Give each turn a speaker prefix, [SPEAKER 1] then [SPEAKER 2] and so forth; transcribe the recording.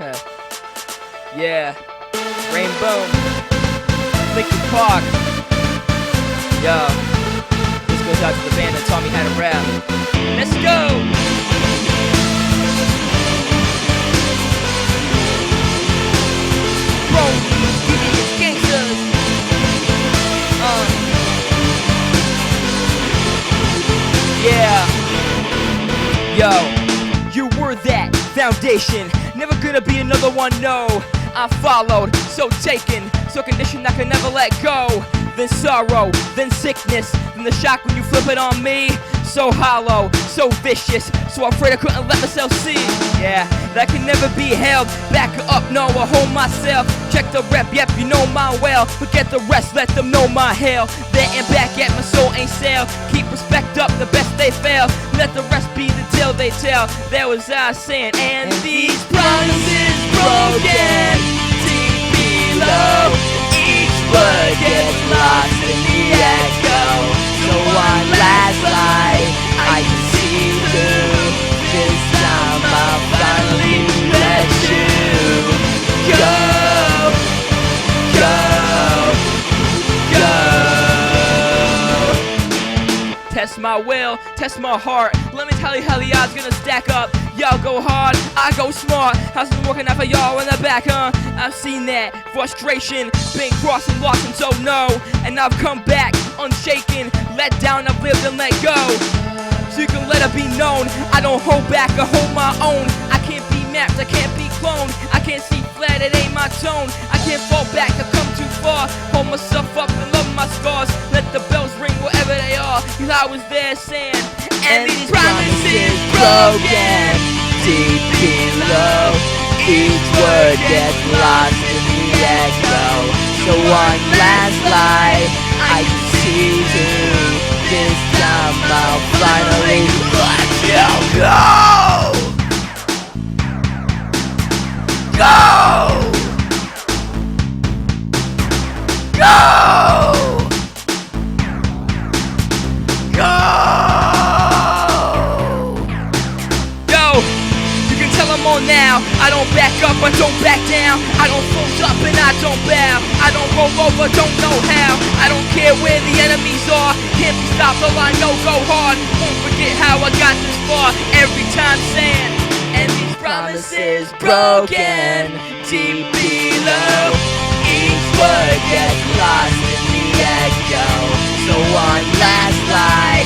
[SPEAKER 1] Yeah, Rainbow, Linkin Park. Yo, this goes out to the band that taught me how to rap. Let's go! Bro, these gangsters. Yeah. Yo, you were that foundation. Never gonna be another one, no. I followed, so taken, so conditioned I can never let go. Then sorrow, then sickness, then the shock when you flip it on me. So hollow, so vicious, so afraid I couldn't let myself see. Yeah, that can never be held back up, no, I hold myself. Check the rep, yep, you know my well. Forget the rest, let them know my hell. There and back at my soul ain't sale. Keep respect up, the best they fail. Let the rest be the tale they tell. There was I saying, and these promises broken deep below. Each word gets lost in the echo. So one last lie I can see through. This time I'll finally let you go. Test my will, test my heart. Let me tell you how the odds gonna stack up. Y'all go hard, I go smart. How's it working out for y'all in the back, huh? I've seen that frustration, been crossing, lost and so no. And I've come back unshaken, let down, I've lived and let go. So you can let it be known, I don't hold back, I hold my own. I can't be mapped, I can't be cloned. I can't see flat, it ain't my tone. I can't fall back, I've come too far. Hold myself up and love my scars. Let the bells ring wherever they are. Cause I was there saying, and these promises broken deep below. Each word gets lost in the echo. So one last lie I can see through. This time I'll finally let you go. Go! Go! Go! Yo, you can tell I'm on now. I don't back up, I don't back down. I don't fold up and I don't bow. I don't roll over, don't know how. I don't care where the enemies are. Can't be stopped, all I know, go hard. Won't forget how I got this far. Every time saying, and these promises broken deep below. Each word gets lost in the echo. So one last lie